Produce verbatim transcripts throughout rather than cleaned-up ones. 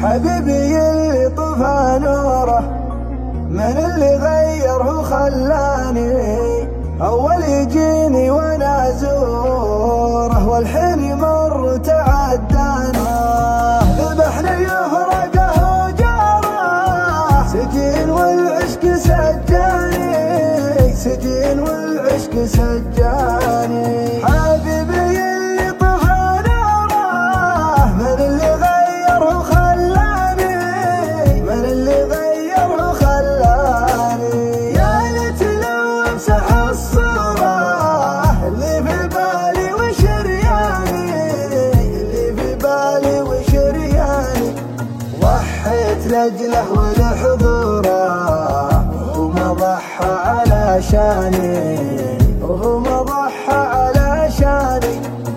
حبيبي اللي طفى نوره، من اللي غيره خلاني أول يجيني وأنا أزوره، والحين يمر تعداني ذبحني يفرقه وجاره، سجين والعشق سجاني، سجين والعشق سجاني. حبيبي اللي طفى نوره، من اللي غيره خلاني، من اللي غيره خلاني. يا ليت لو امسح الصورة اللي في بالي وشرياني، اللي في بالي وشرياني. ضحيت لاجله ولحضوره، وهو ما ضحى علشاني، وهو ما ضحى علشاني.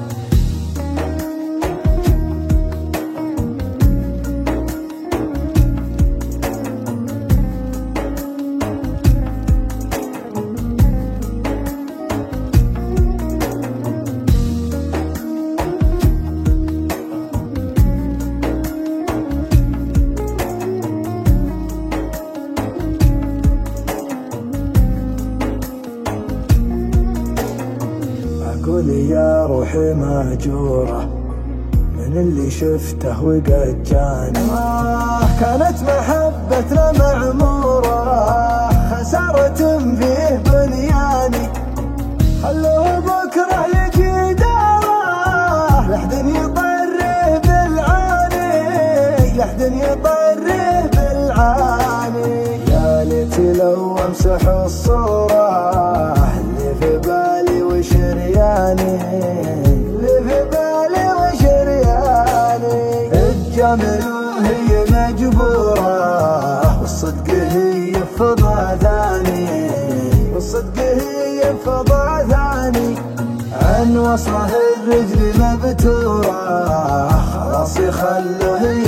أقول يا روحي مهجورة من اللي شفته وقد جاني، آه كانت محبتنا معمورة، خسارة فيه بنياني. خلوه بكرة يجي داره، لحد يطره بالعاني، لحد يطره بالعاني. يا ليت لو امسح الصورة اللي في بالي وشرياني، اللي في بالي وشرياني. الجمل وهي مجبورة، والصدق هي فضا ثاني، والصدق هي فضا ثاني. عن وصله الرجل مبتورة، خلاص يخلوه